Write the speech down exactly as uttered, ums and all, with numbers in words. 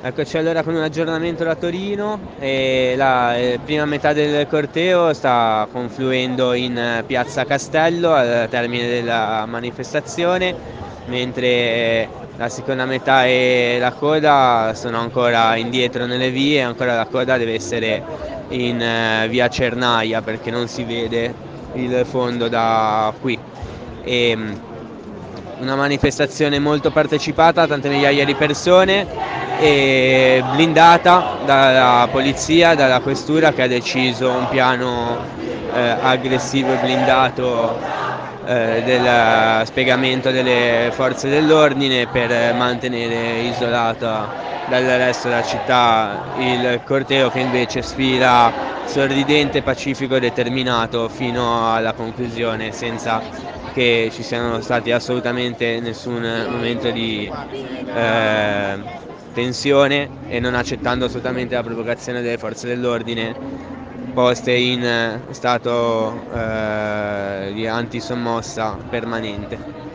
Eccoci allora con un aggiornamento da Torino e la eh, prima metà del corteo sta confluendo in eh, Piazza Castello al termine della manifestazione, mentre la seconda metà e la coda sono ancora indietro nelle vie, ancora la coda deve essere in eh, via Cernaia perché non si vede il fondo da qui. E, mh, una manifestazione molto partecipata, tante migliaia di persone e blindata dalla polizia, dalla questura che ha deciso un piano eh, aggressivo e blindato eh, del spiegamento delle forze dell'ordine per mantenere isolata dal resto della città il corteo che invece sfila sorridente, pacifico e determinato fino alla conclusione senza che ci siano stati assolutamente nessun momento di eh, tensione e non accettando assolutamente la provocazione delle forze dell'ordine poste in stato eh, di antisommossa permanente.